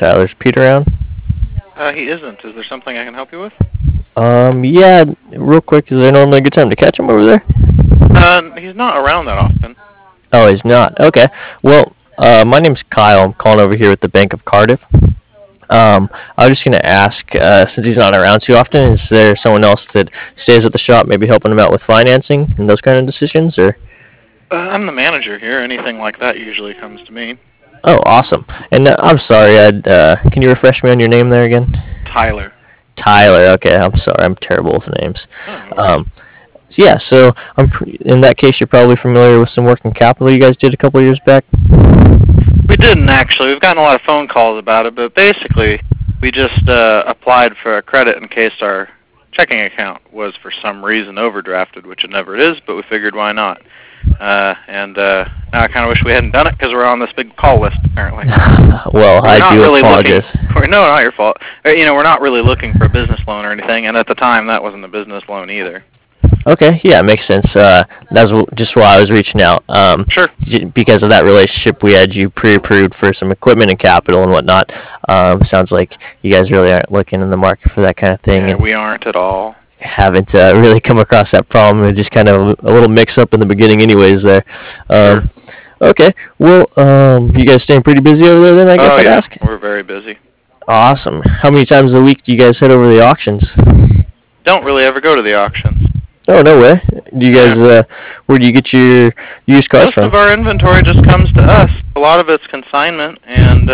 Tyler. Is Pete around? He isn't. Is there something I can help you with? Yeah, real quick, is there normally a good time to catch him over there? He's not around that often. Oh, he's not. Okay. Well, my name's Kyle. I'm calling over here with the Bank of Cardiff. I was just gonna ask, since he's not around too often, is there someone else that stays at the shop, maybe helping him out with financing and those kind of decisions, or? I'm the manager here. Anything like that usually comes to me. Oh, awesome. And I'm sorry, can you refresh me on your name there again? Tyler. Tyler. Okay, I'm sorry. I'm terrible with names. Oh, no worries. Yeah, so in that case, you're probably familiar with some working capital you guys did a couple years back. We didn't actually. We've gotten a lot of phone calls about it, but basically, we just applied for a credit in case our checking account was for some reason overdrafted, which it never is, but we figured why not. Now I kind of wish we hadn't done it because we're on this big call list apparently. Well, I do apologize. No, not your fault. We're not really looking for a business loan or anything, and at the time that wasn't a business loan either. Okay, yeah, it makes sense. That's just why I was reaching out. Sure. Because of that relationship, we had you pre-approved for some equipment and capital and whatnot. Sounds like you guys really aren't looking in the market for that kind of thing. Yeah, and we aren't at all. Haven't really come across that problem. It just kind of a little mix-up in the beginning anyways there. Sure. Okay, well, you guys staying pretty busy over there then, I guess I'd ask? We're very busy. Awesome. How many times a week do you guys head over to the auctions? Don't really ever go to the auctions. Oh, no way. Do you guys, where do you get your used cars from? Most of our inventory just comes to us. A lot of it's consignment, and,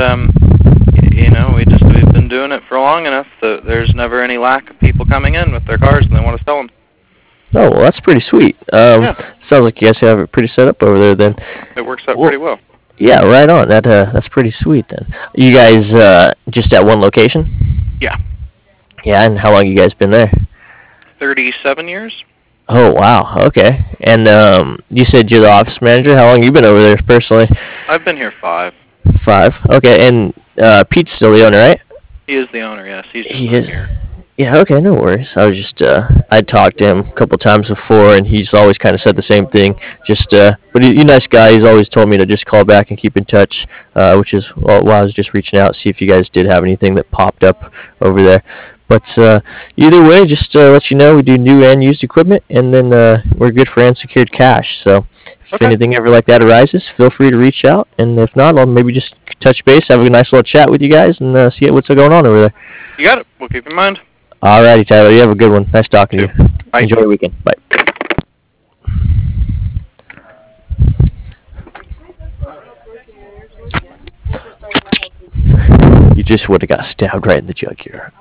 we've been doing it for long enough that there's never any lack of people coming in with their cars and they want to sell them. Oh, well, that's pretty sweet. Sounds like you guys have it pretty set up over there then. It works out pretty well. Yeah, right on. That's pretty sweet then. You guys just at one location? Yeah. Yeah, and how long you guys been there? 37 years. Oh, wow. Okay. And you said you're the office manager. How long you been over there personally? I've been here 5. 5. Okay, and Pete's still the owner, right? He is the owner, yes. He's just He is. here. Yeah, okay, no worries. I was just, I'd talked to him a couple times before, and he's always kind of said the same thing. Just, but he's a nice guy. He's always told me to just call back and keep in touch, which is why I was just reaching out, see if you guys did have anything that popped up over there. But either way, just let you know, we do new and used equipment, and then we're good for unsecured cash. So if anything ever like that arises, feel free to reach out. And if not, I'll maybe just touch base, have a nice little chat with you guys, and see what's going on over there. You got it. We'll keep in mind. Alrighty, Tyler. You have a good one. Nice talking to you. Bye. Enjoy your weekend. Bye. You just would have got stabbed right in the jugular.